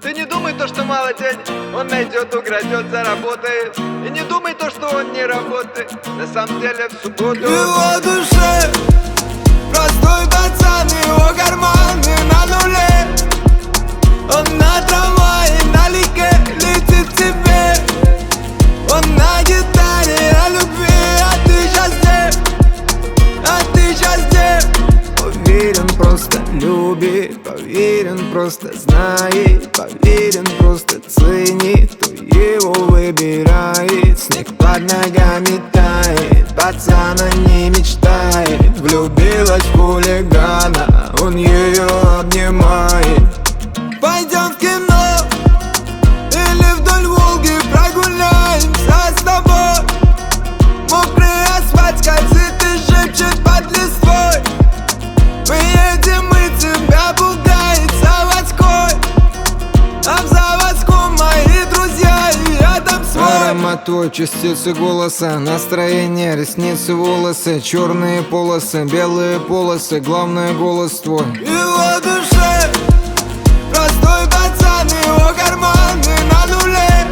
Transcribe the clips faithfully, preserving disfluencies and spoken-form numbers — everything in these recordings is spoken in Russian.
Ты не думай то, что мало денег, он найдет, украдет, заработает. И не думай то, что он не работает, на самом деле в субботу. В его душе простой пацан, его карманы на нуле. Он на трамвае, налегке летит к тебе. Он на гитаре о любви, а ты щас где? А ты щас где? Уверен, просто любит, поверен, просто знает, поверен, просто ценит, кто его выбирает. Снег под ногами тает, пацана не мечтает. Влюбилась в хулигана, он ее обнимает. Пойдем в кино или вдоль Волги прогуляемся с тобой. Мокрый асфальт скользит и шепчет под листвой. Мы едем, и тебя пугает заводской. А в заводском мои друзья, и я там свой. Аромат твой, частицы голоса, настроение, ресницы, волосы, черные полосы, белые полосы, главное голос твой. В его душе простой пацан, его карманы на нуле.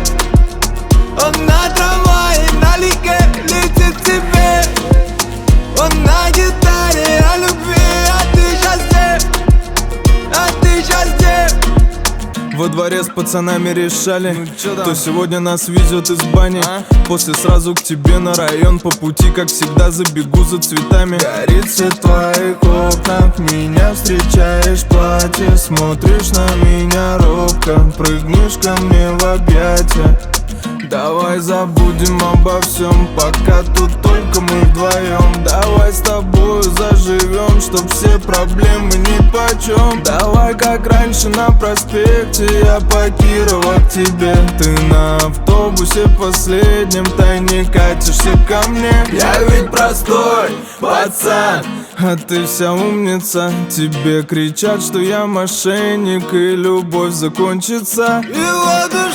Он на трамвае, налегке летит к тебе. Он на гитаре о любви, а ты щас где? А ты щас где? Во дворе с пацанами решали, кто сегодня нас везет из бани. После сразу к тебе на район, по пути, как всегда, забегу за цветами. Горит свет в твоих окнах, меня встречаешь в платье. Смотришь на меня робко, прыгнешь ко мне в объятия. Давай забудем обо всем, пока тут только мы вдвоем. Давай с тобою заживем, чтоб все проблемы нипочем. Давай как раньше на проспекте, я по Кирова к тебе. Ты на автобусе последнем тайне катишься ко мне. Я ведь простой пацан, а ты вся умница. Тебе кричат, что я мошенник, и любовь закончится. В его душе